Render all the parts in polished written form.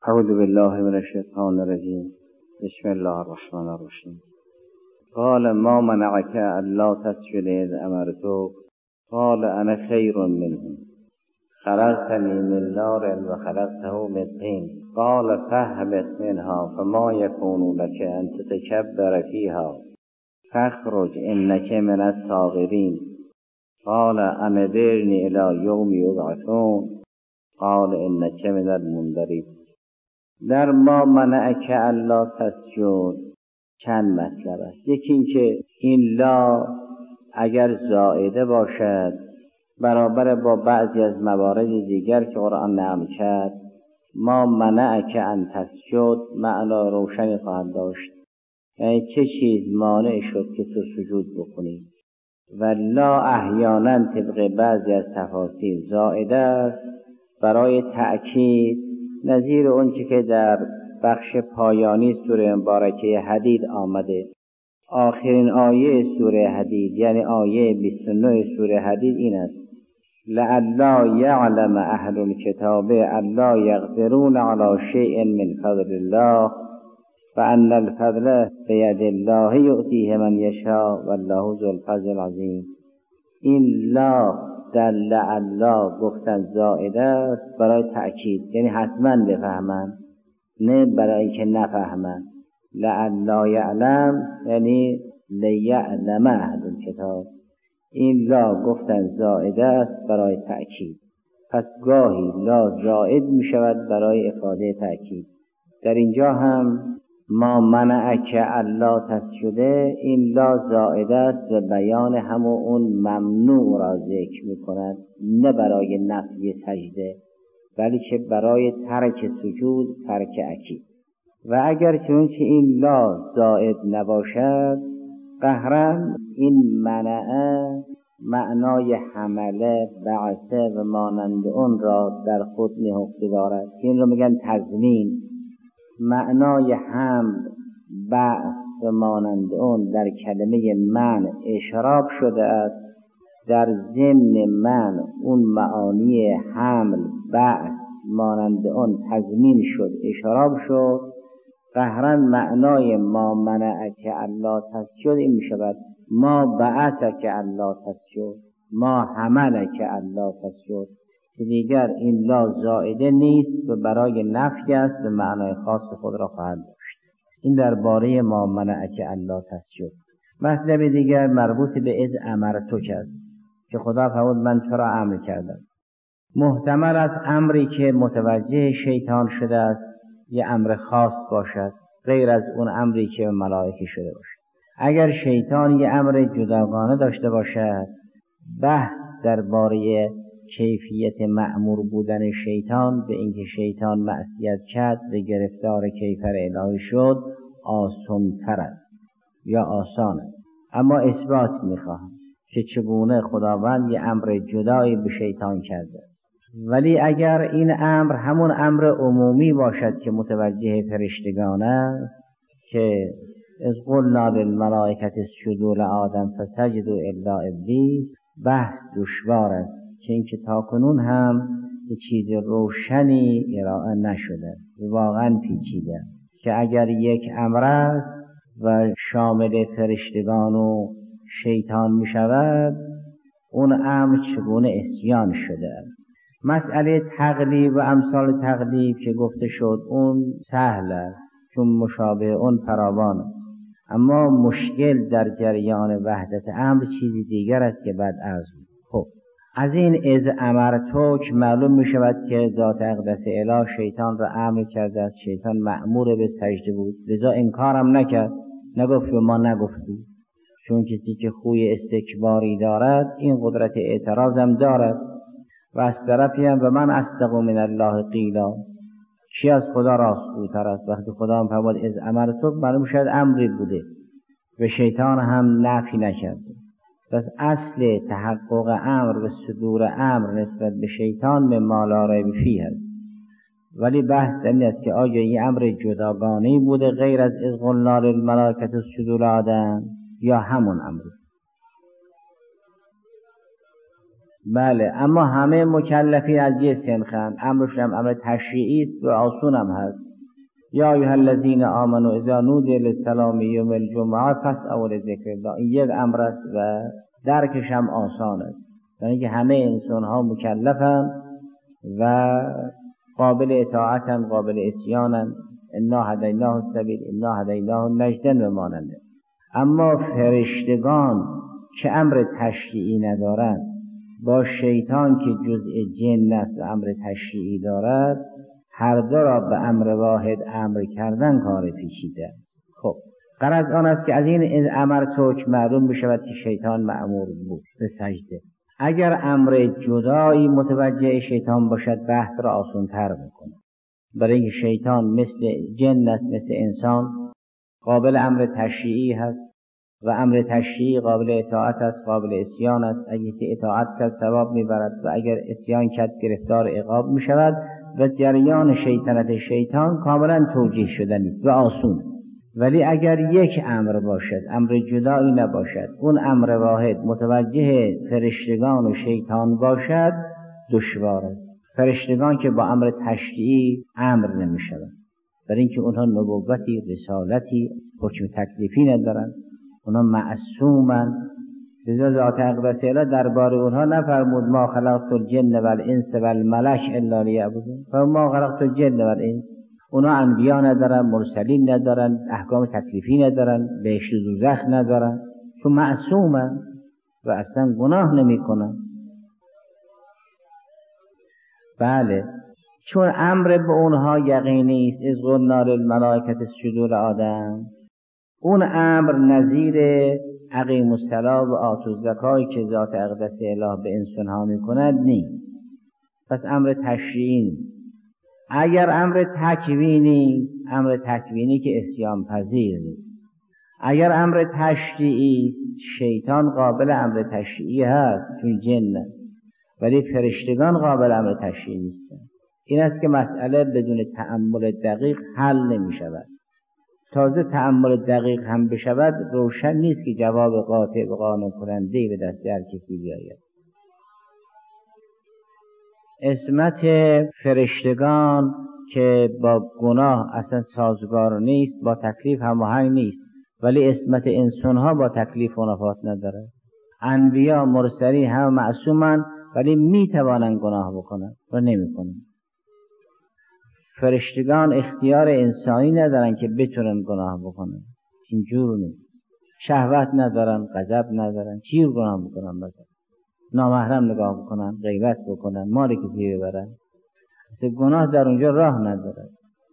اعوذ بالله من الشیطان الرجیم. بسم الله الرحمن الرحیم. قال ما منعك الا تسجد اذ امرتك قال انا خیر منه خلقتنی من نار و خلقته من طین قال فاهبط منها فما یکون لك ان تتکبر فیها فاخرج انک من الصاغرین قال انظرنی الی یوم یبعثون قال انک من المنذرین. در ما منعک الا تسجد چند مطلب است. یکی این که این لا اگر زائده باشد برابر با بعضی از موارد دیگر که قرآن نقل کرد، ما منعک ان تسجد معنا روشنی خواهد داشت، یعنی چه چیز مانع شد که تو سجود بکنی. و لا احیانا طبق بعضی از تفاسیر زائده است برای تأکید، نظیر اون که در بخش پایانی سوره مبارکه حدید آمده. آخرین آیه سوره حدید یعنی آیه 29 سوره حدید این است: لعلا یعلم اهل الکتاب الا یقدرون علی شیء من فضل الله وان الفضل بید الله یؤتیه من یشاء والله ذو الفضل العظیم. این لا در لعلا گفتن زائده است برای تأکید، یعنی حتما بفهمن، نه برای که نفهمن. لعلا یعلم یعنی لیعلم اهل الکتاب. این لا گفتن زائده است برای تأکید، پس گاهی لا زائد می شود برای افاده تأکید. در اینجا هم ما منعک الا تسجده، این لا زائده است و بیان همون اون ممنوع را ذکر می کند، نه برای نفی سجده بلکه برای ترک سجود، ترک اکید. و اگر چنانچه این لا زائد نباشد، قهرن این منعه معنای حمله، بعثه و مانند اون را در خود نهفته دارد که این رو میگن تضمین. معنای حمل، بعث و مانند اون در کلمه من اشراق شده است. در ضمن من اون معانی حمل، بعث مانند اون تضمین شد، اشراق شد. قهرن معنای ما منعک الا تسجد این می شود: ما بعثک الا تسجد، ما حملک الا تسجد، که دیگر این لا زائده نیست و برای نفی است و معنای خاص خود را خواهد داشت. این درباره ما منعک الا تسجد. مطلب دیگر مربوط به اذ امرتک است که خدا فرمود من تو را امر کردم. محتمل است امری که متوجه شیطان شده است یه امر خاص باشد غیر از اون امری که ملائکه شده باشد. اگر شیطان یه امر جداگانه داشته باشد، بحث درباره کیفیت مأمور بودن شیطان به اینکه شیطان معصیت کرد و گرفتار کیفر الهی شد آسان‌تر است یا آسان است. اما اثبات می‌خواهم که چگونه خداوند یه امر جدایی به شیطان کرده است. ولی اگر این امر همون امر عمومی باشد که متوجه فرشتگان است که اذ قلنا للملائکة اسجدوا لآدم فسجدوا الا ابلیس، بحث دشوار است که اینکه تاکنون هم یه چیز روشنی ارائه نشده، واقعا پیچیده، که اگر یک امر است و شامل فرشتگان و شیطان می شود، اون امر چگونه عصیان شده است. مسئله تقلیب و امثال تقلیب که گفته شد اون سهل است چون مشابه اون فراوان است، اما مشکل در جریان وحدت امر چیزی دیگر است که بعد عرض بود. خب از این اذ امرتک معلوم می شود که ذات اقدس اله شیطان را امر کرده است. شیطان مأمور به سجده بود، لذا انکارم نکرد، نگفت و ما نگفتیم، چون کسی که خوی استکباری دارد این قدرت اعتراضم دارد. و از طرفی هم و من اصدق من الله قیلا، کی از خدا راستگوتر است؟ وقتی خدا هم فرمود از امرتک معلوم شد امری بوده و شیطان هم نفی نکرده. پس اصل تحقق امر و صدور امر نسبت به شیطان مما لا ریب فیه است. ولی بحث در این است که آیا این امر جداگانه‌ای بوده غیر از اذ قلنا للملائکة اسجدوا لآدم یا همون امر؟ بله، اما همه مکلفین از یه سنخند، امرشون هم امر تشریعی است و آسون هم هست. یا ایها الذین آمنوا اذا نودی للصلاة یوم الجمعه فاسعوا لذکر الله. این یک امر است و درکش هم آسان است، یعنی که همه انسان ها مکلفن و قابل اطاعتن، قابل عصیانن. انا هدیناه السبیل انا هدیناه النجدین و ماننده. اما فرشتگان که امر تشریعی ندارند با شیطان که جزء جن است و امر تشریعی دارد، هر دو را به امر واحد امر کردن کار پیچیده است. خب غرض آن است که از این امر توک معلوم بشود که شیطان مأمور بود به سجده. اگر امر جدایی متوجه شیطان باشد بحث را آسان‌تر میکنه، برای اینکه شیطان مثل جن است، مثل انسان، قابل امر تشریعی هست و امر تشریعی قابل اطاعت است، قابل عصیان است. اگر اطاعت کرد ثواب میبرد و اگر عصیان کرد گرفتار عقاب میشود و جریان شیطنت شیطان کاملا توجیه شده نیست و آسون. ولی اگر یک امر باشد، امر جدایی نباشد، اون امر واحد متوجه فرشتگان و شیطان باشد، دشوار است. فرشتگان که با امر تشریعی امر نمیشود، برای اینکه اونها نبوتی، رسالتی، حکم تکلیفی ندارن، اونها معصومن. لذا ذات اقدس اله درباره اونها نفرمود ما خلقت الجن والانس والملک الا لیعبدون، فما خلقت الجن والانس. اونها انبیا ندارن، مرسلین ندارن، احکام تکلیفی ندارن، بهشت و دوزخ ندارن، چون معصومن و اصلا گناه نمی کنن. بله، چون امر به اونها یقینی است. اذ قلنا للملائکة اسجدوا لآدم، اون امر نظیر اقیموا الصلاة و آتوا الزکاة که ذات اقدس اله به انسان ها می کند نیست. پس امر تشریعی نیست. اگر امر تکوینی است، امر تکوینی که عصیان پذیر نیست. اگر امر تشریعی است، شیطان قابل امر تشریعی هست چون جن است، ولی فرشتگان قابل امر تشریعی نیستند. این است که مسئله بدون تأمل دقیق حل نمی شود. تازه تأمل دقیق هم بشود روشن نیست که جواب قاطع و قانع کننده به دست هر کسی بیاید. عصمت فرشتگان که با گناه اصلا سازگار نیست، با تکلیف هماهنگ نیست، ولی عصمت انسان ها با تکلیف منافات نداره. انبیا مرسلین هم معصومن ولی می توانند گناه بکنن و نمی کنن. فرشتگان اختیار انسانی ندارن که بتونن گناه بکنن، اینجور نیست. شهوت ندارن، غضب ندارن، چی گناه بکنن؟ مثلا نامحرم نگاه بکنن، غیبت بکنن، مال کسی ببرن، مثل گناه در اونجا راه نداره.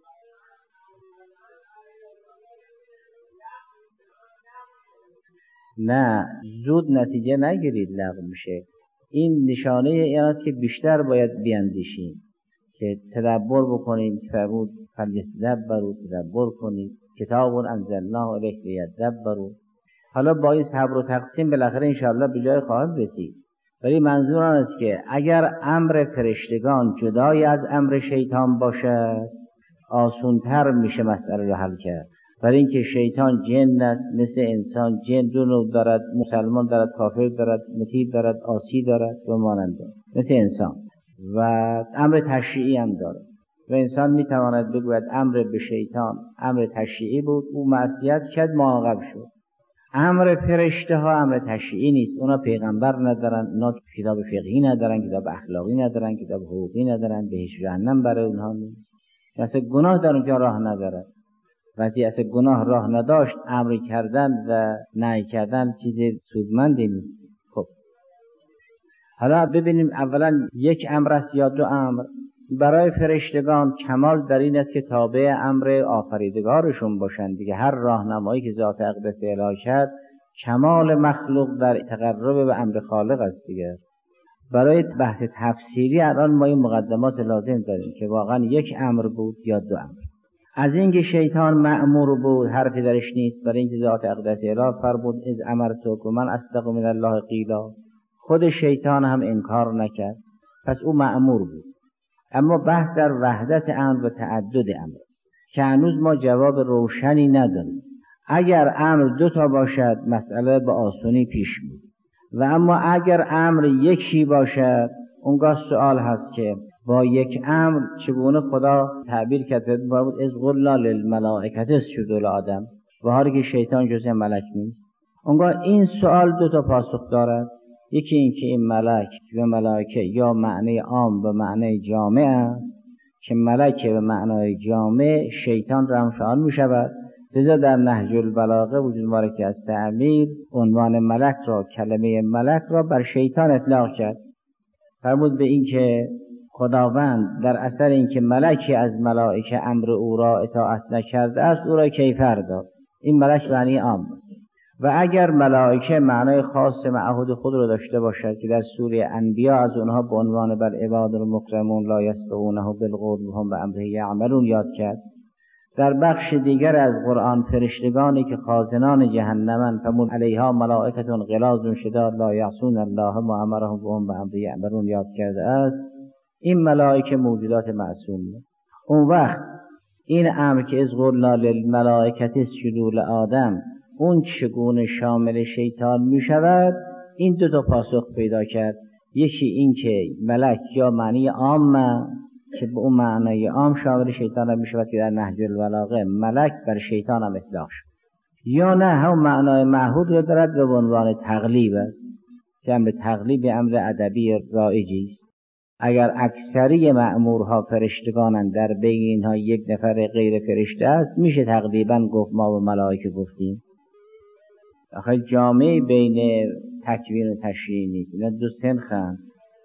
نه، زود نتیجه نگیرید، لغو میشه. این نشانه این است که بیشتر باید بیاندیشیم، که تدبر بکنیم. فرمود فلیتدبروا، تدبر کنید. کتاب انزلناه الیک لیدبروا. حالا با این صبر و تقسیم بالاخره انشاءالله به جای خواهد رسید. ولی منظور آن است که اگر امر فرشتگان جدای از امر شیطان باشد، آسان‌تر میشه مسئله رو حل کرد. برای اینکه شیطان جن است، مثل انسان جن دو نوع دارد، مسلمان دارد، کافر دارد، مطیع دارد، عاصی دارد و ماننده، مثل انسان. و امر تشریعی هم دارد و انسان میتواند بگوید امر به شیطان امر تشریعی بود، او معصیت کرد، معاقب شد. امر فرشته ها امر تشریعی نیست. اونا پیغمبر ندارن، اونا کتاب فقهی ندارن، کتاب اخلاقی ندارن، کتاب حقوقی ندارن، بهشت جهنم برای اونها نیست. اصلا گناه در اونجا راه نداره. وقتی اصلا گناه راه نداشت، امر کردن و نهی کردن چیز سودمندی نیست. خب حالا ببینیم اولا یک امر است یا دو امر. برای فرشتگان کمال در این است که تابع امر آفریدگارشون باشند دیگه. هر راهنمایی که ذات اقدس اله کرد، کمال مخلوق در تقرب به امر خالق است دیگه. برای بحث تفسیری الان ما این مقدمات لازم داریم که واقعا یک امر بود یا دو امر. از اینکه شیطان مأمور بود حرفی درش نیست، برای اینکه ذات اقدس اله فرمود اذ امرتکم من اصدق من الله قیلا. خود شیطان هم انکار نکرد، پس او مأمور بود. اما بحث در وحدت امر و تعدد امر است که هنوز ما جواب روشنی نداریم. اگر امر دو تا باشد مسئله به آسانی پیش میره، و اما اگر امر یکی باشد، اونگاه سوال هست که با یک امر چگونه خدا تعبیر کرده بود از قلنا للملائکه اسجدوا لآدم، و حالی که شیطان جزء ملک نیست. اونگاه این سوال دو تا پاسخ دارد. یکی این که این ملک و ملائکه یا معنی عام و معنی جامع است که ملک به معنای جامع شیطان را هم شامل می شود. لذا در نهج البلاغه وجود دارد که از تعبیر عنوان ملک را، کلمه ملک را بر شیطان اطلاق کرد. فرمود به این که خداوند در اثر اینکه ملکی از ملائکه امر او را اطاعت نکرده است او را کیفر داد. این ملک معنی عام است. و اگر ملائکه معنای خاص معهود خود را داشته باشد که در سوره انبیاء از اونها به عنوان بل عباد المکرمون لا یسبقونه بالقول و هم بامره یعملون یاد کرد، در بخش دیگر از قرآن فرشتگانی که خازنان جهنمند فرمود علیها ملائکة غلاظ شداد لا یعصون الله ما امرهم و هم بامره یعملون یاد کرده است. این ملائکه موجودات معصومه. اون وقت این امر که از قلنا للملائکة اسجدوا لآدم اون چگونه شامل شیطان می شود؟ این دو تا پاسخ پیدا کرد. یکی این که ملک یا معنی عام است که به اون معنی عام شامل شیطان هم می شود که در نهج البلاغه ملک بر شیطان هم اطلاق شد، یا نه هم معنای معهود رو دارد به عنوان تقلیب است که امر تقلیب امر ادبی رایجی است. اگر اکثری مأمورها فرشتگانند، در بین اینها یک نفر غیر فرشته است، میشه تقریبا گفت ما به ملائکه گفتیم. آخه جامعه بین تکوین و تشریع نیست، اینا دو سنخند.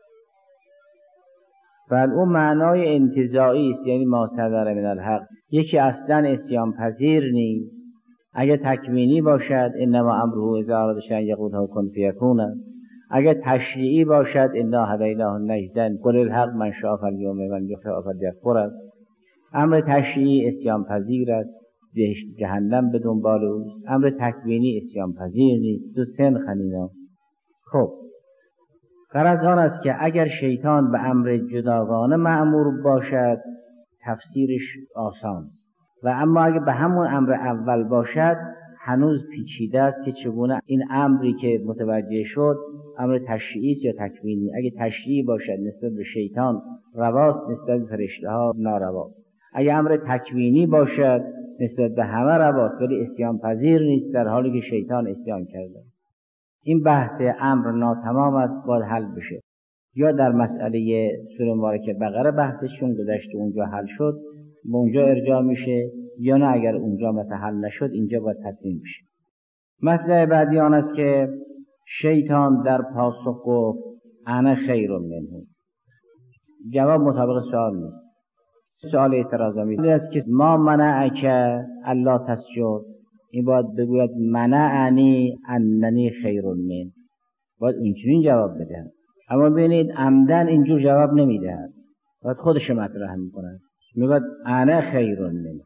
بل اون معنای انتزاعی است، یعنی ما صدر من الحق. یکی اصلا عصیان پذیر نیست. اگه تکوینی باشد انما امره اذا اراد شیئا یقول له کن فیکون است. اگه تشریعی باشد انا هدیناه النجدین قل الحق من شاء فلیؤمن و من یشاء فلیکفر است. امر تشریعی عصیان پذیر است، بهشت جهنم به دنبال اوست. امر تکوینی عصیان پذیر نیست. دو سنخن اینا. خب غرض آن است که اگر شیطان به امر جداگانه مأمور باشد تفسیرش آسان است، و اما اگر به همون امر اول باشد هنوز پیچیده است که چگونه این امری که متوجه شد امر تشریعی است یا تکوینی. اگه تشریعی باشد نسبت به شیطان رواست، نسبت به فرشته ها نارواست. اگه امر تکوینی باشد نسبت به همه رواست ولی عصیان پذیر نیست، در حالی که شیطان عصیان کرده است. این بحث امر ناتمام است، باید حل بشه. یا در مسئله سوره مبارکه بقره بحثشون گذشته اونجا حل شد، به اونجا ارجاع میشه، یا نه اگر اونجا مثلا حل نشد اینجا باید تدوین بشه. مطلب بعدی آن است که شیطان در پاسخ گفت انا خیر منه. جواب مطابق سوال نیست. سوال اعتراض‌آمیز است که ما منعک الا تسجد، این باید بگوید منعنی اننی خیر من، باید اونچنین جواب بده. اما ببینید عمدن اینجور جواب نمیدهد، باید خودش مطرح میکند، میگوید انا خیر من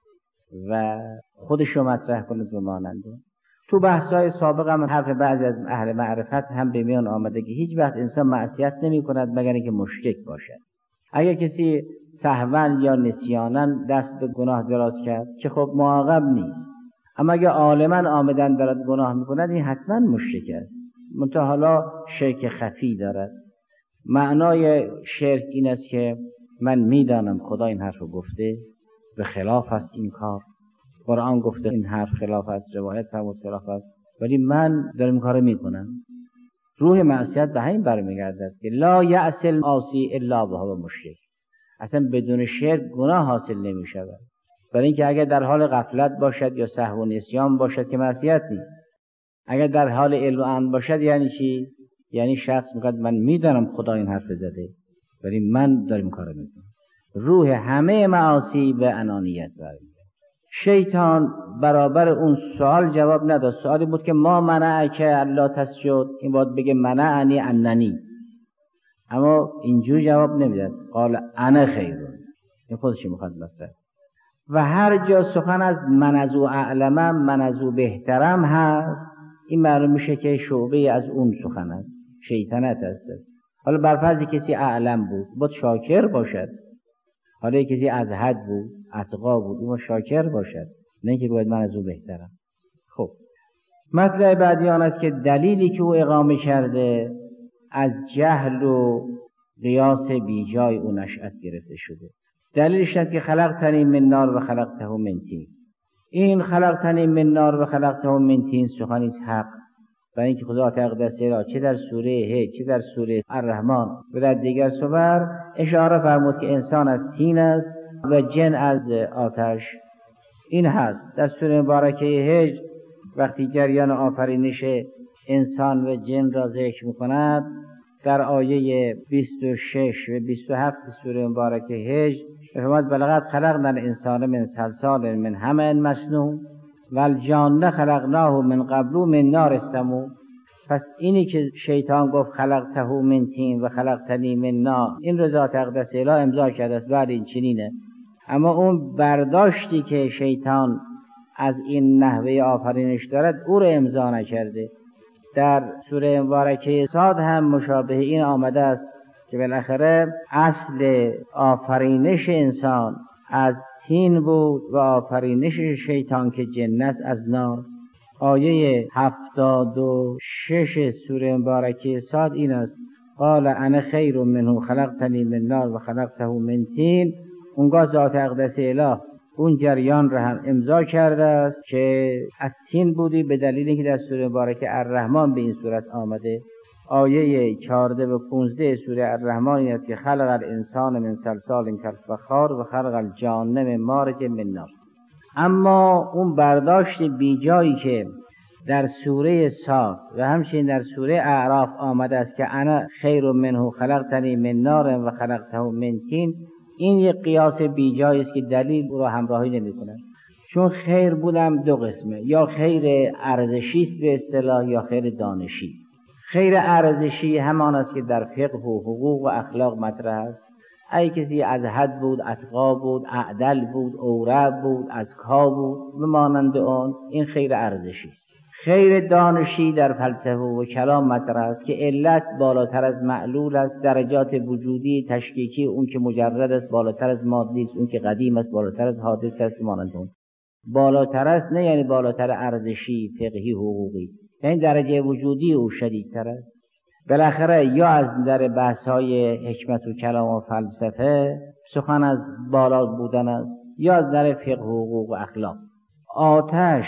و خودش مطرح کنه به ماننده. تو بحث‌های سابق هم حرف بعضی از اهل معرفت هم به میان آمده که هیچ وقت انسان معصیت نمی کند مگر اینکه مشرک باشد. اگر کسی سهوا یا نسیانا دست به گناه دراز کرد که خب معاقب نیست، اما اگر عالما عامدن دارد گناه میکند این حتما مشرک است، منتها حالا شرک خفی دارد. معنای شرک این است که من میدانم خدا این حرف رو گفته، به خلاف است این کار، قرآن گفته این حرف خلاف است، روایت فرمود خلاف است، ولی من دارم این کارو میکنم. روح معصیت به همین برمیگردد که لا یعصی العاصی الا وهو مشرک. اصلا بدون شرک گناه حاصل نمی شود. برای اینکه اگر در حال غفلت باشد یا سهو و نسیان باشد که معصیت نیست. اگر در حال علم و امن باشد یعنی چی؟ یعنی شخص میگه من میدانم خدا این حرف زده ولی من دارم این کارو میکنم. روح همه معاصی به انانیت برمیگردد. شیطان برابر اون سوال جواب نداد. سوالی بود که ما منعک الا تسجد، این باید بگه منعنی اننی، اما اینجور جواب نمیداد. قال انا خیر، این خودش میخواد مطرح. و هر جا سخن از من از او اعلمم، من از او بهترم هست، این معلوم میشه که شعبه از اون سخن است، شیطنت است. حالا برفرض کسی اعلم بود باید شاکر باشد، حالا کسی از حد بود اتقا بود اون شاکر باشد، نه اینکه باید من از او بهترم. خب مطلب بعدی آن است که دلیلی که او اقامه کرده از جهل و قیاس بیجای او نشأت گرفته شده. دلیلش است که خلقتنی من نار و خلقته من طین. این خلقتنی من نار و خلقته من طین سخنی است حق، برای اینکه خدا تقدس را چه در سوره هج چه در سوره الرحمن و در دیگر سور اشاره فرمود که انسان از طین است و جن از آتش. این هست در سوره مبارکه هج وقتی جریان آفرینش انسان و جن را ذکر می‌کند در آیه 26 و 27 سوره مبارکه هج فرمود بلغت خلقنا الانسان من صلصال من حمأ مسنون و الجان خلقناه من قبل من نار السموم. پس اینی که شیطان گفت خلقته من طین و خلقتنی من نار، این رو ذات اقدس اله امضا کرده است. بعد این چنینه، اما اون برداشتی که شیطان از این نحوه آفرینش دارد او رو امضا نکرده. در سوره مبارکه صاد هم مشابه این آمده است که بالاخره اصل آفرینش انسان از طین بود و آفرینش شیطان که جن است از نار. آیه 76 سوره مبارکه صاد این است قال انا خیر منه خلقتنی من نار و خلقته من طین. اونگاه ذات اقدس اله اون جریان را هم امضا کرده است که از طین بودی، به دلیل اینکه در سوره مبارکه الرحمن به این صورت آمده. آیه 14 و 15 سوره الرحمن این است که خلق الانسان من صلصال کالفخار و خلق الجان من مارج من نار. اما اون برداشت بیجایی که در سوره صاد و همچنین در سوره اعراف آمده است که انا خیر منه خلقتنی من نار و خلقته من طین، این یک قیاس بیجایی است که دلیل او را همراهی نمی‌کند. چون خیر بودم دو قسمه، یا خیر ارزشی است به اصطلاح یا خیر دانشی. خیر ارزشی همان است که در فقه و حقوق و اخلاق مطرح است. ای کسی از حد بود، اتقا بود، اعدل بود، اورع بود، ازکا بود و مانند آن، این خیر ارزشی است. خیر دانشی در فلسفه و کلام مطرح است که علت بالاتر از معلول است، درجات وجودی تشکیکی اون که مجرد است بالاتر از مادی است، اون که قدیم است بالاتر از حادث است مانند اون. بالاتر است نه یعنی بالاتر ارزشی فقهی حقوقی، یعنی درجه وجودی او شدیدتر است. بالاخره یا از در بحث‌های حکمت و کلام و فلسفه سخن از بالا بودن است، یا از در فقه و حقوق و اخلاق. آتش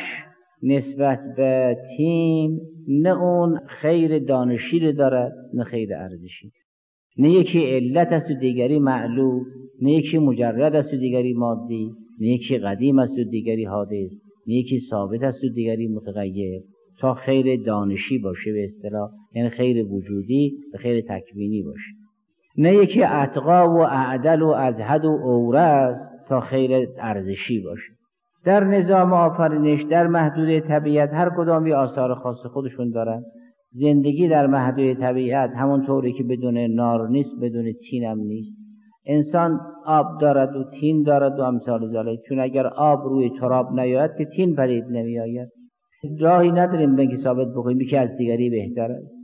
نسبت به طین نه اون خیر دانشی رو دارد نه خیر ارزشی، نه یکی علت است و دیگری معلول، نه یکی مجرد است و دیگری مادی، نه یکی قدیم است و دیگری حادث، نه یکی ثابت است و دیگری متغیر، تا خیر دانشی باشه به اصطلاح، یعنی خیر وجودی و خیر تکوینی باشه. نه یکی اتقا و اعدل و ازهد و اورع است تا خیر ارزشی باشه. در نظام آفرینش در محدوده طبیعت هر کدامی آثار خاص خودشون دارن. زندگی در محدوده طبیعت همون طوری که بدون نار نیست بدون طین هم نیست. انسان آب دارد و طین دارد و امثال ذالک، چون اگر آب روی تراب نیاید که طین پدید نمی آید. راهی نداریم به اینکه ثابت بکنیم یکی از دیگری بهتر است.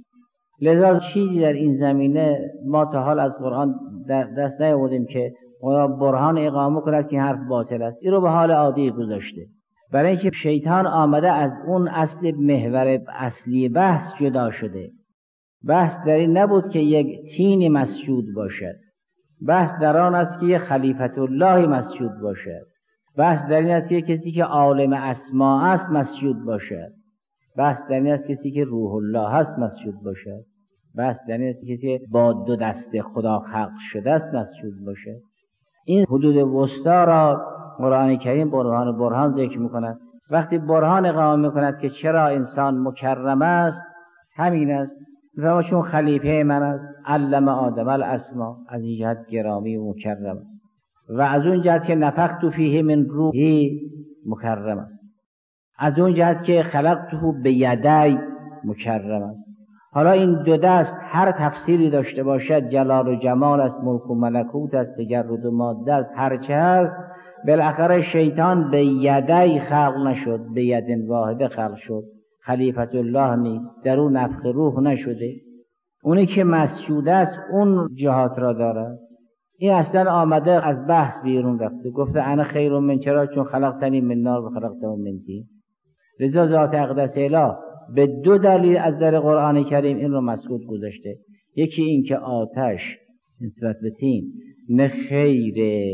لذا چیزی در این زمینه ما تا حال از قرآن دست نیاوردیم که برهان اقامه کند که حرف باطل است. این رو به حال عادی گذاشته، برای اینکه شیطان آمده از اون اصل محور اصلی بحث جدا شده. بحث در این نبود که یک طین مسجود باشد، بحث در آن است که یک خلیفت الله مسجود باشد، بحث در این است که کسی که عالم اسما است مسجود باشد، بحث در این است کسی که روح الله است مسجود باشد، بحث در این است کسی با دو دست خدا خلق شده است مسجود باشد. این حدود وسطا را قرآن کریم برهان ذکر می‌کند. وقتی برهان اقامه می‌کند که چرا انسان مکرم است، همین است. و چون خلیفه من است، علم آدم الاسما، از این جهت گرامی و مکرم است. و از اون جهت که نفخت فیه من روحی مکرم است. از اون جهت که خلقته بیدی مکرم است. حالا این دو دست هر تفسیری داشته باشد، جلال و جمال است، ملک و ملکوت است، تجرد و ماده است، هرچه هست، بالاخره شیطان به یدی خلق نشد، به ید واحده خلق شد. خلیفت الله نیست، در اون نفخ روح نشده. اونی که مسجود است اون جهات را دارد. این اصلا آمده از بحث بیرون رفته، گفته انا خیر من، چرا؟ چون خلقتنی من نار و خلقته من طین. لذا ذات اقدس اله به دو دلیل از در قرآن کریم این رو مسکوت گذاشته. یکی این که آتش نسبت به تین نه خیر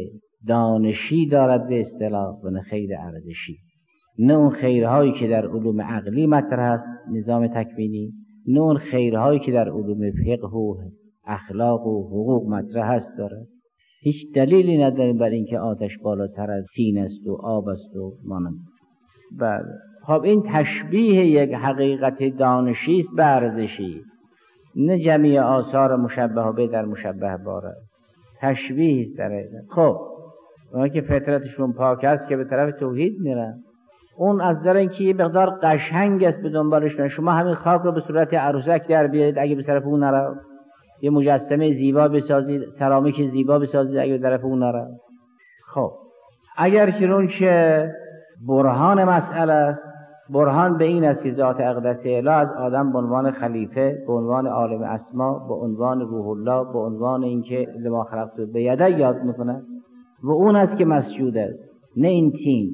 دانشی دارد به اصطلاح و نه خیر ارزشی، نه اون خیرهایی که در علوم عقلی مطرح است نظام تکوینی، نه اون خیرهایی که در علوم فقه و اخلاق و حقوق مطرح است دارد. هیچ دلیلی نداریم بر اینکه آتش بالاتر از تین است و آب است و مانند. بله، خب این تشبیه یک حقیقت دانشی است به ارزشی، نه جمعی آثار مشبه به در مشبه بار است، تشبیه است در این. خب اونها که فطرتشون پاک است که به طرف توحید میرن، اون از در اینکه یه مقدار قشنگ است به دنبالش میرن. شما همین خاک رو به صورت عروسک در بیارید اگه به طرف اون نرو، یه مجسمه زیبا بسازید، سرامیک زیبا بسازید اگه به طرف اون نرو. خب اگر چنون که برهان مسئله است، برهان به این است که ذات اقدس اله از آدم به عنوان خلیفه، به عنوان عالم اسما، به عنوان روح الله، به عنوان اینکه لما خلقت بیده یاد میکنه و اون است که مسجود است، نه این تین.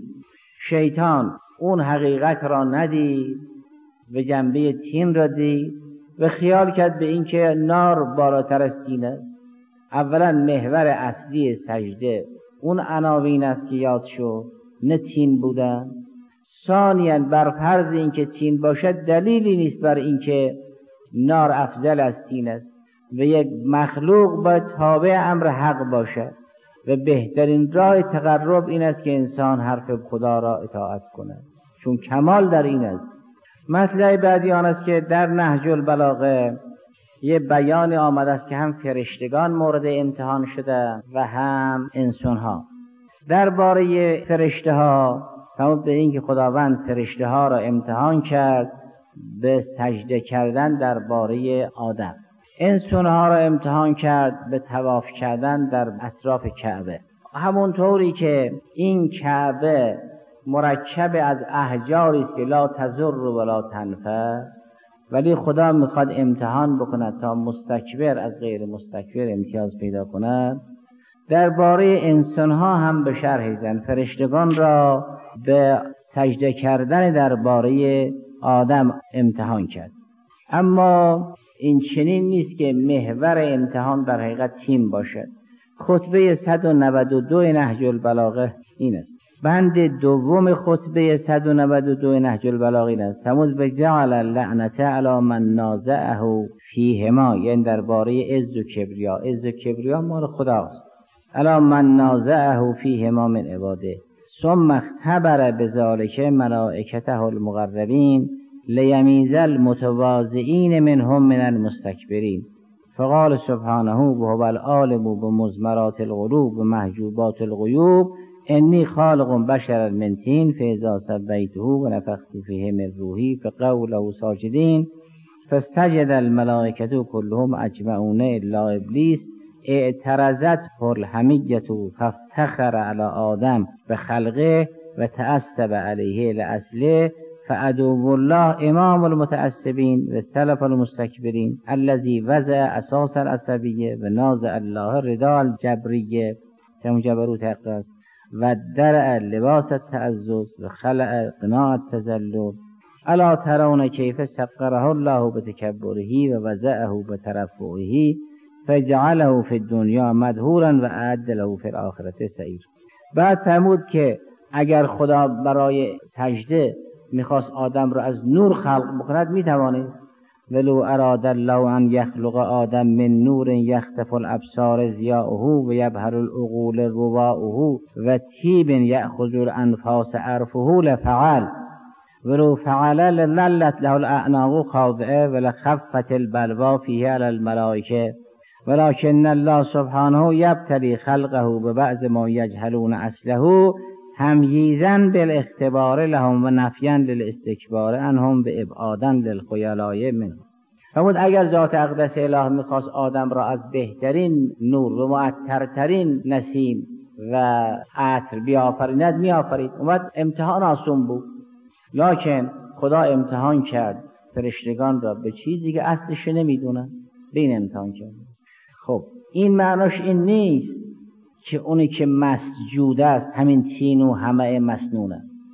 شیطان اون حقیقت را ندید و جنبه تین را دید و خیال کرد به این که نار بالاتر از تین است. اولا محور اصلی سجده اون عناوین است که یاد شد، نه تین بودن. ثانیاً بر فرض اینکه تین باشد دلیلی نیست بر اینکه نار افضل از تین است و یک مخلوق باید تابع امر حق باشد و بهترین راه تقرب این است که انسان حرف خدا را اطاعت کند، چون کمال در این است. مطلب بعدی آن است که در نهج البلاغه یه بیان آمده است که هم فرشتگان مورد امتحان شده و هم انسانها. درباره فرشته ها فرمود به این که خداوند فرشته ها را امتحان کرد به سجده کردن درباره آدم، انسانها را امتحان کرد به طواف کردن در اطراف کعبه. همونطوری که این کعبه مرکب از احجاری است که لا تضر و لا تنفع، ولی خدا میخواد امتحان بکند تا مستکبر از غیر مستکبر امتیاز پیدا کند. درباره انسانها هم به شرح زن فرشتگان را به سجده کردن درباره آدم امتحان کرد. اما این چنین نیست که محور امتحان در حقیقت تیم باشد. خطبه 192 نهج البلاغه این است. بند دوم خطبه 192 نهج البلاغه این است. فرمود و جعل اللعنة علی من نازعه فیهما، یعنی درباره عز و کبریا. عز و کبریا مال خداست. علی من نازعه فیهما من عباده ثم اختبر بذلک ملائکته المقربین لیمیز المتواضعین منهم من المستکبرین فقال سبحانه وهو العالم بمضمرات القلوب و محجوبات الغیوب انی خالق بشرا من طین فاذا سویته و نفخت فیه من روحی فقعوا له ساجدین فاستجد الملائکة كلهم اجمعون الا ابلیس اعترضت الحمیة فافتخر على آدم بخلقه و تعصب علیه لاصله فعدو الله امام المتعصبین و سلف المستکبرین الذی وضع اساس العصبیه و نازع الله رداء الجبریه که جبروت حق است و درع لباس التعزز و خلع قناع التذلل الا ترون کیف سقره الله بتکبره و وضعه بترفعه فجعله فی الدنیا مدحورا و اعد له فی الاخرة سعیر. بعد فرمود که اگر خدا برای سجده میخواست آدم را از نور خلق بکند میتوانست. ولو اراد الله ان یخلق آدم من نور یختف الابصار ضیاؤه و یبهر العقول رواؤه و طیب یأخذ الانفاس عرفه لفعل ولو فعل للت له الاعناق خاضعه ولخفت البلوا فیه علی الملائکه ولكن الله سبحانه یبتلی خلقه ببعض ما یجهلون اصله تمییزاً بالاختبار لهم و نفیاً للاستکبار عنهم به ابعاداً للخیلاء منه. فرمود اگر ذات اقدس اله میخواست آدم را از بهترین نور و معطرترین نسیم و عطر بیافریند میآفرید. اومد امتحان آسون بود، لکن خدا امتحان کرد فرشتگان را به چیزی که اصلش نمیدونن، به این امتحان کرد. خب این معناش این نیست که اونی که مسجود است همین تین و همه مسنون است.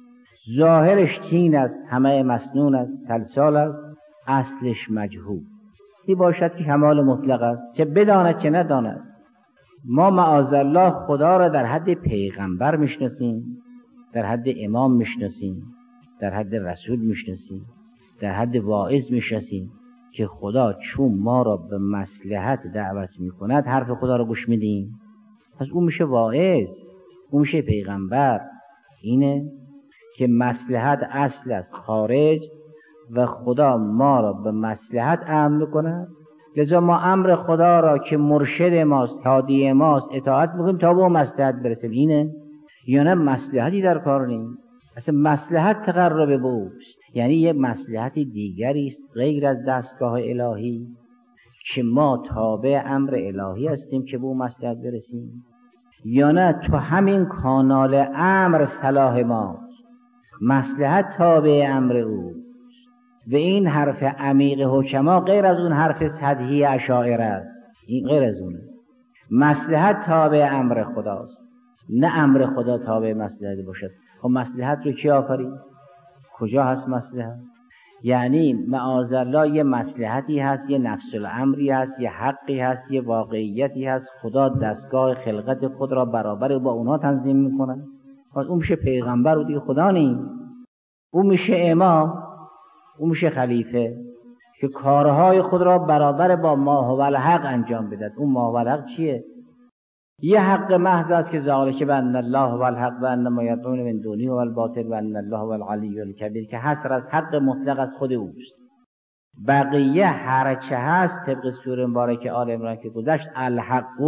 ظاهرش تین است، همه مسنون است، سلسال است، اصلش مجهول. این باشد که کمال مطلق است، چه بداند چه نداند. ما معاذالله خدا را در حد پیغمبر میشناسیم، در حد امام میشناسیم، در حد رسول میشناسیم، در حد واعظ میشناسیم که خدا چون ما را به مصلحت دعوت میکند حرف خدا را گوش میدیم. پس اون میشه واعظ، اون میشه پیغمبر. اینه که مصلحت اصل است، خارج، و خدا ما را به مصلحت امر میکند. لذا ما امر خدا را که مرشد ماست، هادی ماست، اطاعت میکنیم تا به اون مصلحت برسیم. اینه یا نه مصلحتی در کار نیست. اصلا مصلحت تقرب به اوست، یعنی یه مصلحت دیگری است غیر از دستگاه الهی که ما تابع امر الهی هستیم که به اون مصلحت برسیم، یا نه تو همین کانال امر صلاح ماست، مصلحت تابع امر او. و این حرف عمیق حکما غیر از اون حرف سطحی اشاعره است. این غیر از اونه. مصلحت تابع امر خداست، نه امر خدا تابع مصلحت باشد. خب مصلحت رو کی آفرید؟ کجا هست مصلحت؟ یعنی معاذالله یه مصلحتی هست، یه نفس الامری هست، یه حقی هست، یه واقعیتی هست. خدا دستگاه خلقت خود را برابر با اونها تنظیم میکنه. اون میشه پیغمبر و دیگه خدا نیست. اون میشه امام، اون میشه خلیفه که کارهای خود را برابر با ما هو الحق انجام بدهد. اون ما هو الحق چیه؟ یه حق محض است که ذالک بان الله هو الحق و ان ما یدعون من دونه هو الباطل و ان الله هو العلی الکبیر، که حصر از حق مطلق از خود اوست. بقیه هر چه هست طبق سوره مبارکه آل عمران که گذشت، الحق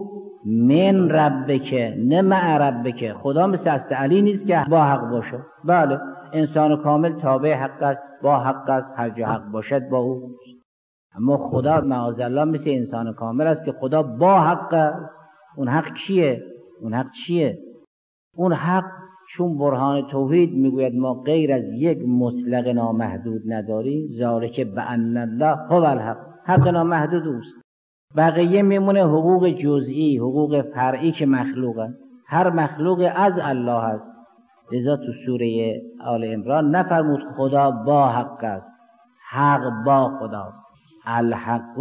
من ربک نه مع ربک. خدا مثل است علی نیست که با حق باشه. بله انسان کامل تابع حق است، با حق است، هر جا حق باشد با او. اما خدا معاذالله مثل انسان کامل است که خدا با حق است. اون حق کیه؟ اون حق چیه؟ اون حق چون برهان توحید میگوید ما غیر از یک مطلق نامحدود نداریم، ذالک بان الله هو الحق، حق نامحدود اوست. بقیه میمونه حقوق جزئی، حقوق فرعی که مخلوقه. هر مخلوق از الله است. لذا تو سوره آل عمران نفرمود خدا با حق است، حق با خداست. الحق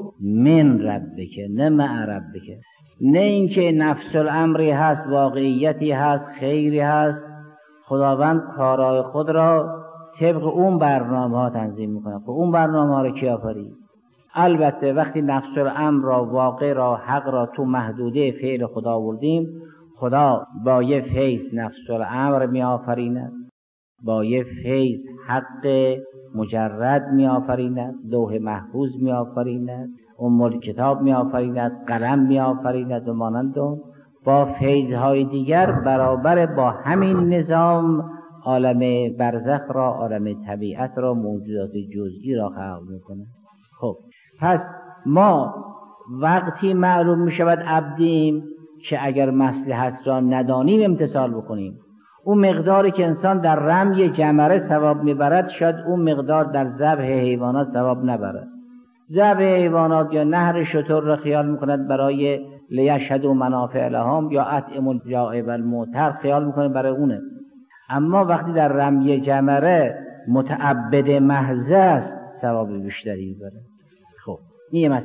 من ربک نه مع ربک. نه اینکه نفس الامری هست، واقعیتی هست، خیری هست. خداوند کارهای خود را طبق اون برنامه ها تنظیم میکنه. خب اون برنامه ها را کی آفرید؟ البته وقتی نفس الامر را، واقع را، حق را تو محدوده فعل خدا آوردیم، خدا با یه فیض نفس الامر می آفریند، با یه فیض حق مجرد می آفریند، لوح محفوظ می آفریند، ام کتاب می آفریند، قلم می آفریند و مانند اون. با فیضهای دیگر برابر با همین نظام عالم برزخ را، عالم طبیعت را، موجودات جزئی را خلق میکنه. خب پس ما وقتی معلوم می شود عبدیم که اگر مصلحت را ندانیم امتثال بکنیم. اون مقداری که انسان در رمی جمره ثواب میبرد، شاید اون مقدار در ذبح حیوانات ثواب نبرد. ذبح حیوانات یا نهر شتر را خیال میکند برای لیشهدوا منافع لهم، یا اطعموا الجائع والمعتر خیال میکنه برای اونه. اما وقتی در رمی جمره متعبد محض است، ثواب بیشتری میبره. خب این یه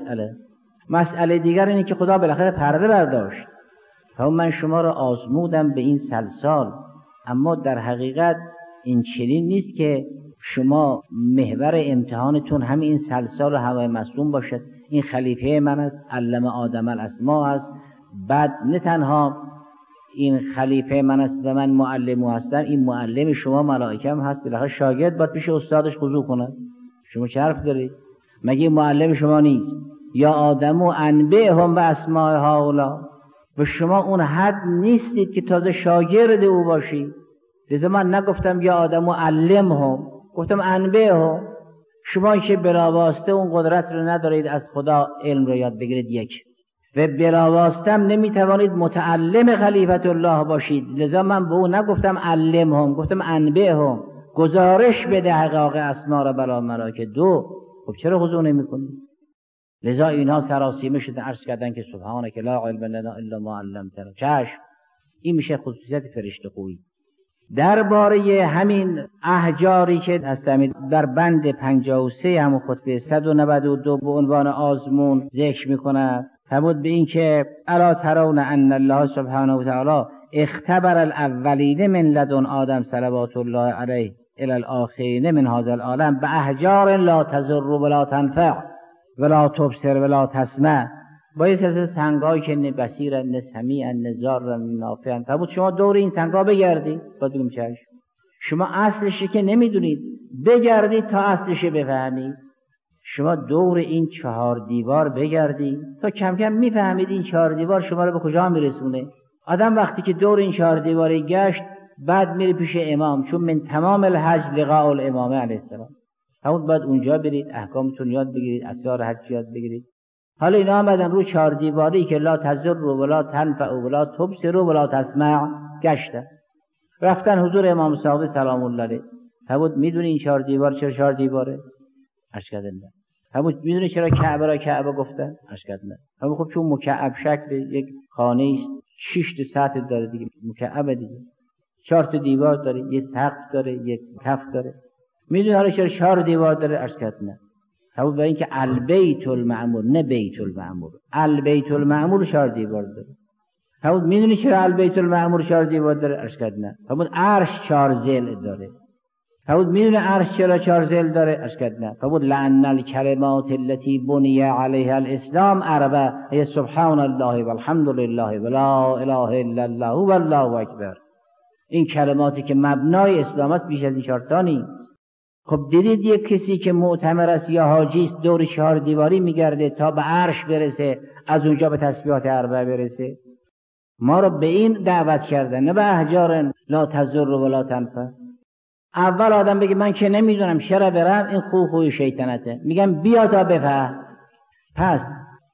مسئله دیگر اینه که خدا بالاخره پرده برداشت. من شما را آزمودم به این سلسال، اما در حقیقت این چنین نیست که شما محور امتحانتون همین سلسال و هوای مسموم باشد. این خلیفه من است، علم آدم الاسماء است. بعد نه تنها این خلیفه من است و من معلم هستم، این معلم شما ملائکه هم هست. بالاخره شاگرد باید پیش استادش خضوع کنه. شما چه حرف دارید؟ مگه معلم شما نیست؟ یا آدمو انبئهم باسماء هؤلاء. و شما اون حد نیستید که تازه شاگرد او باشید. لذا من نگفتم یا آدمو علمهم، گفتم انبئهم. شما که بلاواسطه اون قدرت رو ندارید از خدا علم رو یاد بگیرید، یک، و بلاواسطه هم نمیتوانید متعلم خلیفت الله باشید. لذا من به اون نگفتم علمهم، گفتم انبئهم، گزارش بده حقایق اسما را بلا ملائکه. دو، خب چرا خضوع نمی‌کنید؟ لذا اینها سراسیمه شدن، عرض کردن که سبحانك لا علم لنا الا ما علمتنا. چشم، این میشه خصوصیت فرشته خویی. درباره همین احجاری که هستم در بند 53 همون خطبه 192 به عنوان آزمون ذکر میکنه، فرمود به این که الا ترون ان الله سبحانه و تعالی اختبر الاولین من لدن آدم صلوات الله علیه الی الاخرین من هذا العالم باحجار لا تضر ولا تنفع ولا تبصر ولا تسمع، با یه سلسله سنگایی که نه بصیرن نه سمیعن نه ضارن نه نافعن. فرمود شما دور این سنگا بگردید. باید بگم چشم. شما اصلش که نمیدونید، بگردید تا اصلش بفهمید. شما دور این 4 دیوار بگردید تا کم کم میفهمید این 4 دیوار شما رو به کجا میرسونه. آدم وقتی که دور این 4 دیواری گشت بعد میره پیش امام، چون من تمام الحج لقاء الامام علیه السلام. همون بعد اونجا برید احکامتون یاد بگیرید، اسرار حج یاد بگیرید. حالا اینا آمدن رو 4 دیواری که لا تضر ولا تنفع ولا تبصر ولا تسمع گشتن، رفتن حضور امام صادق سلام الله علیه. فرمود میدونی این 4 دیوار چرا 4 دیواره؟ عرض کردن نه. فرمود میدونی چرا کعبه را کعبه گفتن؟ عرض کردن نه. فرمود خب چون مکعب شکل یک خانه است، 6 تا سطح داره دیگه، مکعب دیگه، 4 تا دیوار داره، یه سقف داره، یک کف داره. میدونی حالا چرا 4 دیوار داره؟ عرض کردن نه. فرمود برای اینکه البیت المعمور، نه بیت المعمور، البیت المعمور 4 دیوار داره. فرمود میدونی چرا البیت المعمور 4 دیوار داره؟ عرض کردن نه. فرمود عرش 4 ضلع داره. فرمود میدونی عرش چرا 4 ضلع داره؟ عرض کردن نه. فرمود لأن الکلمات التي بني عليها الاسلام اربع هي سبحان الله والحمد لله ولا اله الا الله والله اکبر. این کلماتی که مبنای اسلام است بیش از این 4 تا نیست. خب دیدید یک کسی که معتمر است یا حاجی است دور 4 دیواری میگرده تا به عرش برسه، از اونجا به تسبیحات اربع برسه. ما رو به این دعوت کردن، نه به احجار لا تضر ولا تنفع. اول آدم بگه من که نمیدونم چرا برم، این خوی شیطنته. میگم بیا تا بفهم. پس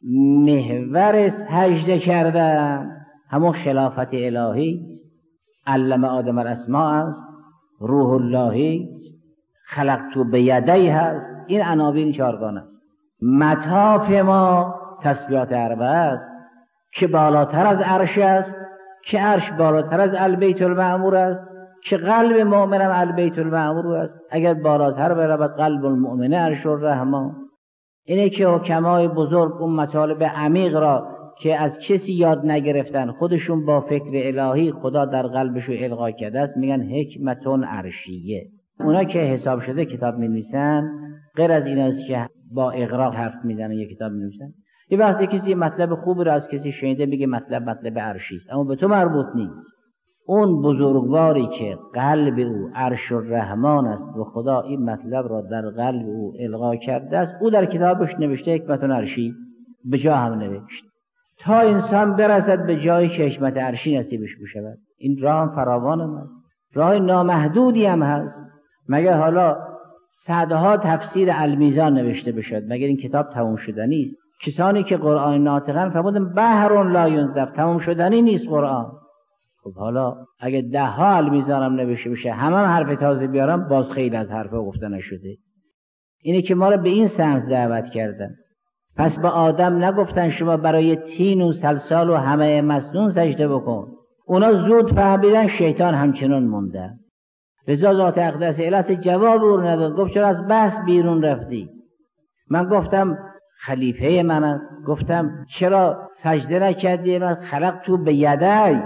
محور سجده کردن همون خلافت الهی است، علم آدم الاسماء است، روح اللهی است، خلقت بیدی هست. این عناوین 4 گانه است. مطاف ما تسبیحات اربع است که بالاتر از عرش است، که عرش بالاتر از البیت المعمور است، که قلب مؤمنم البیت المعمور است. اگر بالاتر برود قلب المؤمن عرش الرحمن. اینه که حکمای بزرگ اون مطالب عمیق را که از کسی یاد نگرفتن، خودشون با فکر الهی خدا در قلبشو القا کرده است، میگن حکمتون عرشیه. اونا که حساب شده کتاب می‌نویسن، غیر از ایناست که با اغراق حرف میزنن یک کتاب می‌نویسن. یه وقتی کسی مطلب خوبی را از کسی شنیده میگه مطلب عرشی است، اما به تو مربوط نیست. اون بزرگواری که قلب او عرش الرحمن است و خدا این مطلب را در قلب او القا کرده است، او در کتابش نوشته حکمتون عرشی، به جا هم نوشته تا انسان برسد به جایی که حکمت عرشی نصیبش بشود. این راه هم فراوان هم است، راه نامحدودی هم هست. مگر حالا صدها تفسیر المیزان نوشته بشد؟ مگر این کتاب تمام شدنی است؟ کسانی که قرآن ناطقن فرمودن بحر لا ینزف، تمام شدنی نیست قرآن. خب حالا اگه 10 المیزان هم نوشته بشه، همه حرف تازه بیارم، باز خیلی از حرفا گفته نشده. اینه که ما رو به این سمت دعوت کردن. پس به آدم نگفتن شما برای تین و سلسال و همه مسنون سجده بکن. اونا زود فهمیدن، شیطان همچنان مونده. رضا ذات اقدس الهی جواب او نداد. گفت چرا از بحث بیرون رفتی؟ من گفتم خلیفه من است. گفتم چرا سجده نکردی؟ من خلقت بیدی.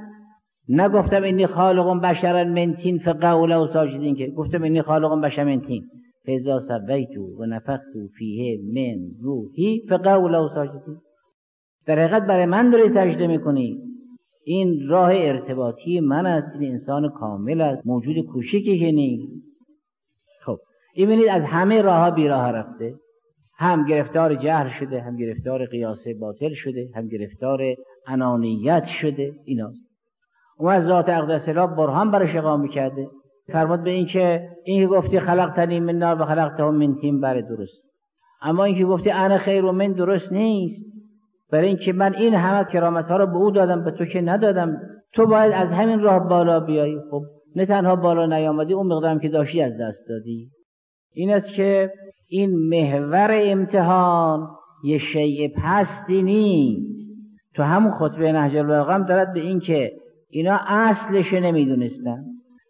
نگفتم انی خالق بشرا من طین فقعوا له ساجدین، که گفتم انی خالق بشرا من طین فاذا سویت و نفخت فیه من روحی فقعوا له ساجدین. در حقیقت برای من داری سجده میکنی. این راه ارتباطی من است، این انسان کامل است، موجود کوچیکی که نیست. خب این ببینید از همه راه‌ها بیراه رفته، هم گرفتار جهل شده، هم گرفتار قیاس باطل شده، هم گرفتار انانیت شده. ایناست. اون از ذات اقدس اله برهان برش اقامه کرده. فرمود به این که گفتی خلقتنی من نار و خلقته من طین بر درست، اما این که گفتی انا خیر من درست نیست. برای اینکه من این همه کرامت ها رو به او دادم، به تو که ندادم. تو باید از همین راه بالا بیایی. خب نه تنها بالا نیامدی، اون مقدارم که داشتی از دست دادی. این است که این محور امتحان یه شیء پستی نیست. تو همون خطبه نهج البلاغه دارد به این که اینا اصلش نمیدونستن.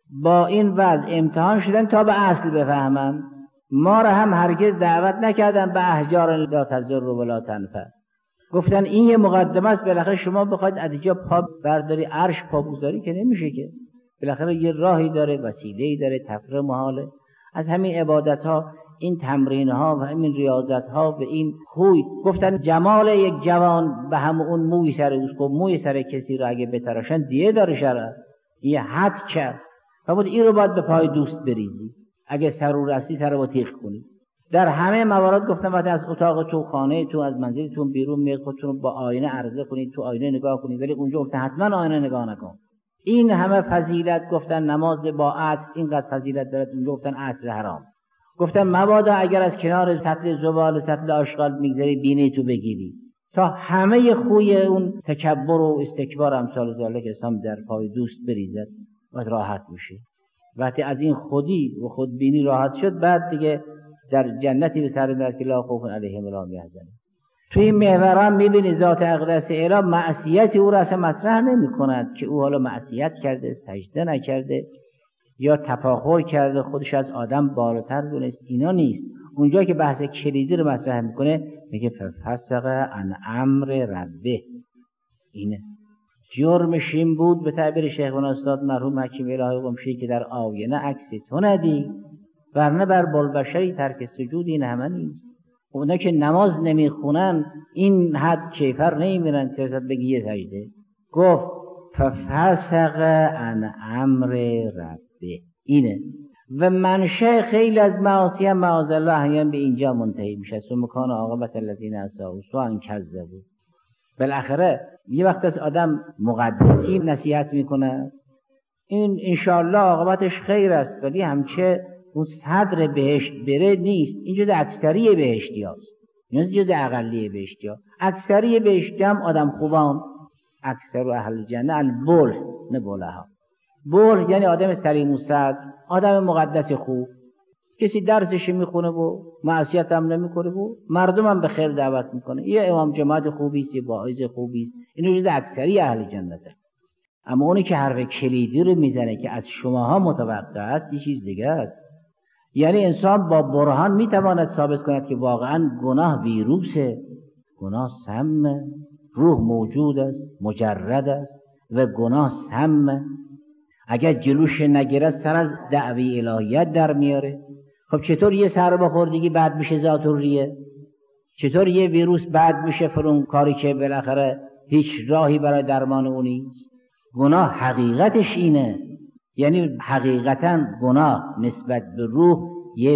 با این وضع امتحان شدن تا به اصل بفهمن. ما را هم هرگز دعوت نکردن به احجار لا تضر ولا تنفع. گفتن این یه مقدمه است، بالاخره شما بخواید از اینجا پا برداری عرش پا بگذاری که نمیشه که، بالاخره یه راهی داره، وسیله‌ای داره، تفریح محاله. از همین عبادت ها، این تمرین ها و همین ریاضت ها به این خوی. گفتن جمال یک جوان به هم اون موی سر اوست. موی سر کسی رو اگه بتراشن دیه داره شرع، یه حد است. فرمود این رو باید به پای دوست بریزی، اگه سر رو رسی سر رو تیغ کنی. در همه موارد گفتم وقتی از اتاق تو، خانه تو، از منزلتون بیرون میاد، خودتون رو با آینه عرضه کنید، تو آینه نگاه کنید، ولی اونجا گفتن حتما آینه نگاه نکن. این همه فضیلت گفتن نماز با عصر اینقدر فضیلت داره، اونجا گفتن عصر حرام. گفتن مبادا اگر از کنار سطل زباله، سطل آشغال میگذری بینی تو بگیری، تا همه خوی اون تکبر و استکبار امثال ذالک اسلام در پای دوست بریزد و راحت میشه. وقتی از این خودی و خودبینی راحت شد، بعد دیگه در جنتی به سر میاد که لا خوف علیهم ولا هم یحزنون. توی این محوران میبینی ذات اقدس اله معصیتی او را اصلا مطرح نمی کند که او حالا معصیت کرده، سجده نکرده یا تفاخر کرده، خودش از آدم بالاتر دونست. اینا نیست. اونجا که بحث کلیدی رو مطرح میکنه میگه ففسق عن امر ربه. اینه جرمش این بود، به تعبیر شیخ استاد مرحوم حکیم الهی قمشی، که در آینه عکس تو ندید ورنه بر بالبشری ترک سجود این همه نیست. اونا که نماز نمیخونن این حد کیفر نمیرن چرا بگی یه سجده. گفت ففسق عن امر ربه. اینه و منشأ خیلی از معاصی هم معاذالله احیانا به اینجا منتهی میشه. ثم کان عاقبة الذین اساءوا سوءا کذبوا. بالاخره یه وقت از آدم مقدسی نصیحت میکنه، این انشاءالله عاقبتش خیر است، ولی همچه اون صدر بهشت بره نیست. این جز اکثری بهشتی هاست، این جز اقلیه بهشتی ها. اکثری بهشتی هم آدم خوبان. اکثر اهل جنه البله، نه بله ها. بله یعنی آدم سلیم الصدر، آدم مقدس خوب، کسی درسش میخونه و معصیت هم نمیکنه و مردم هم به خیر دعوت میکنه، یه امام جماعت خوبی است، یه واعظ خوبی است. اینو جز اکثری اهل جنته. اما اونی که حرف کلیدی رو میزنه که از شماها متوقع است، یه چیز دیگه است. یعنی انسان با برهان میتواند ثابت کند که واقعا گناه ویروسه، گناه سمه، روح موجود است، مجرد است و گناه سمه. اگر جلوش نگیره سر از دعوی الهیت در میاره. خب چطور یه سرماخوردگی بعد میشه ذات‌الریه؟ چطور یه ویروس بعد میشه فرون کاری که بالاخره هیچ راهی برای درمان اون نیست؟ گناه حقیقتش اینه، یعنی حقیقتا گناه نسبت به روح یه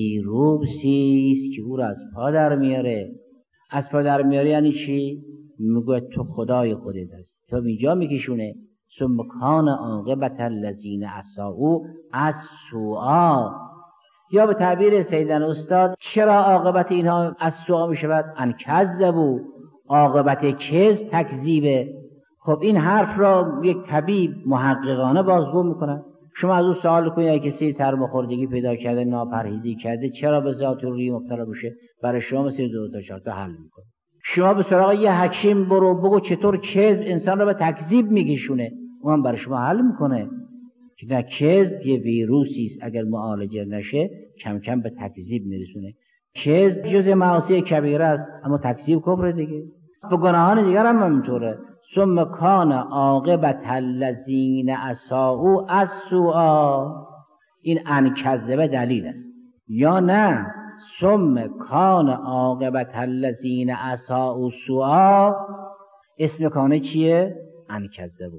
ویروسی است که او را از پا در میاره. از پا در میاره یعنی چی؟ میگه تو خدای خودت هست، تو اینجا میکشونه. ثم کان عاقبة الذین اساءوا السوء. یا به تعبیر سیدنا استاد چرا عاقبت اینها السوء میشود؟ ان کذبوا. عاقبت کذب تکذیبه. خب این حرف را یک طبیب محققانه بازگو میکنه. شما از او سوال کنید کسی سرماخوردگی پیدا کرده، ناپرهیزی کرده، چرا به ذات‌الریه مبتلا بشه؟ برای شما مثل 2 تا 4 تا حل میکنه. شما به سراغ یه حکیم برو بگو چطور کذب انسان را به تکذیب میکشونه، اون برای شما حل میکنه که نه، کذب یه ویروسی است، اگر معالجه نشه کم کم به تکذیب میرسونه. کذب جز معاصی کبیره است، اما تکذیب کفر دیگه. به گناهان دیگر هم همینطوره. ثم کان عاقبة الذین اساءوا السوء. این ان کذبه دلیل است. یا نه ثم کان عاقبة الذین اساءوا السوء اسم کانه چیه؟ ان کذبوا.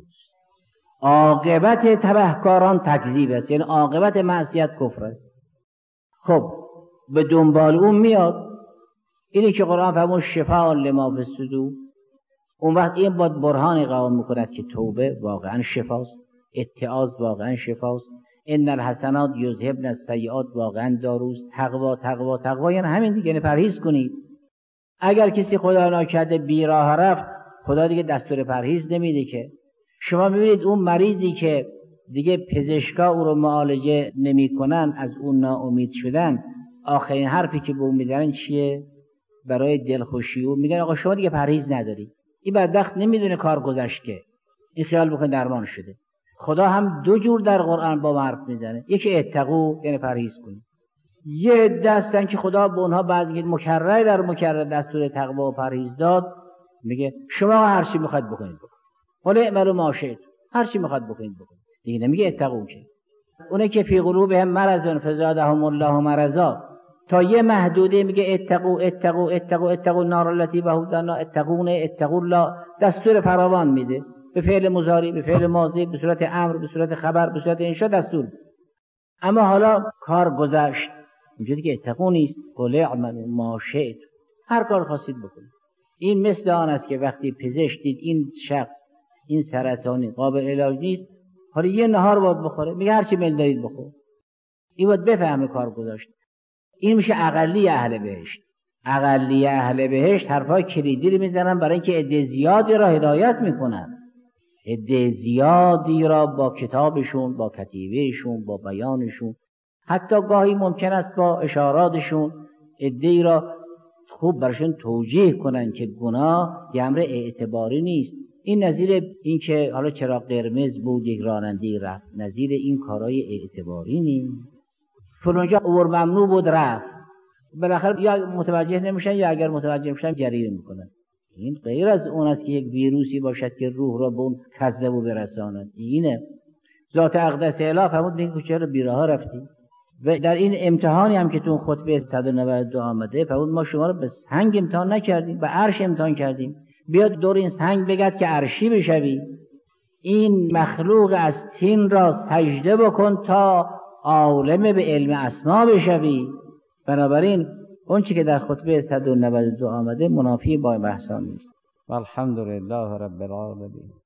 عاقبت تبهکاران تکذیب است، یعنی عاقبت معصیت کفر است. خب به دنبال اون میاد اینی که قرآن فرمود شفاء لما فی الصدور. اون وقت این باید برهان قائم میکند که توبه واقعا شفاست، اتعاظ واقعا شفاست، ان الحسنات یذهبن السیئات واقعا داروست، تقوا تقوا تقوا یعنی همین دیگه، پرهیز کنید. اگر کسی خدا ناکرده بیراه رفت، خدا دیگه دستور پرهیز نمیده که. شما میبینید اون مریضی که دیگه پزشکا او رو معالجه نمیکنن، از اون ناامید شدن، آخرین حرفی که به اون میزنن چیه؟ برای دلخوشی او میگن آقا شما دیگه پرهیز نداری. این بدبخت نمیدونه کار گذشت که این خیال بکن درمان شده. خدا هم دو جور در قرآن با حرف میزنه، یکی اتقوا یعنی پرهیز کنید. یه عده هستن که خدا به اونها بعضی مکرر در مکرر دستور تقوا و پرهیز داد، میگه شما هر چی میخواید بکنید بکنید، ولی اعملوا ما شئتم، هر چی میخواید بکنید بکنید. دیگه نمیگه اتقوا. که اونه که فی قلوبهم مرض فزادهم الله مرضا، تا یه محدوده میگه اتقوا اتقوا اتقوا اتقوا النار التي وقودها الناس، اتقوا الله، دستور فراوان میده به فعل مضارع، به فعل ماضی، به صورت امر، به صورت خبر، به صورت انشاء دستور. اما حالا کار گذشت، اینجوری که اتقوا نیست، قل اعملوا ما شئتم، هر کار خواستید بکنید. این مثل آن است که وقتی پزشک دید این شخص این سرطانی قابل علاج نیست، حالا یه نهار باید بخوره، میگه هر چی میل دارید بخور. این باید بفهمه کار گذاشت. این میشه اقلی اهل بهشت. اقلی اهل بهشت حرفای کلیدی رو میزنن برای اینکه عده زیادی را هدایت میکنن، عده زیادی را با کتابشون، با کتیبهشون، با بیانشون، حتی گاهی ممکن است با اشاراتشون عده‌ای را خوب براشون توجیه کنن که گناه یه امر اعتباری نیست. این نظیر این که حالا چراغ قرمز بود یک راننده رفت، نظیر این کارهای اعتباری نیست. فلانجا امور ممنوع بود رفت، بالاخره یا متوجه نمیشن یا اگر متوجه میشن جریمه میکنن. این غیر از اون است که یک ویروسی باشد که روح را به اون کذبو برساند. اینه ذات اقدس اله فرمود میگه چرا بیراه رفتی. و در این امتحانی هم که تو خطبه 192 آمده فرمود ما شما رو به سنگ امتحان نکردیم، به عرش امتحان کردیم. بیاد دور این سنگ بگد که عرشی بشوی، این مخلوق از طین را سجده بکن تا عالم به علم اسما بشوی. بنابراین اون چی که در خطبه 192 آمده منافی با بحثان نیست. والحمد لله رب العالمین.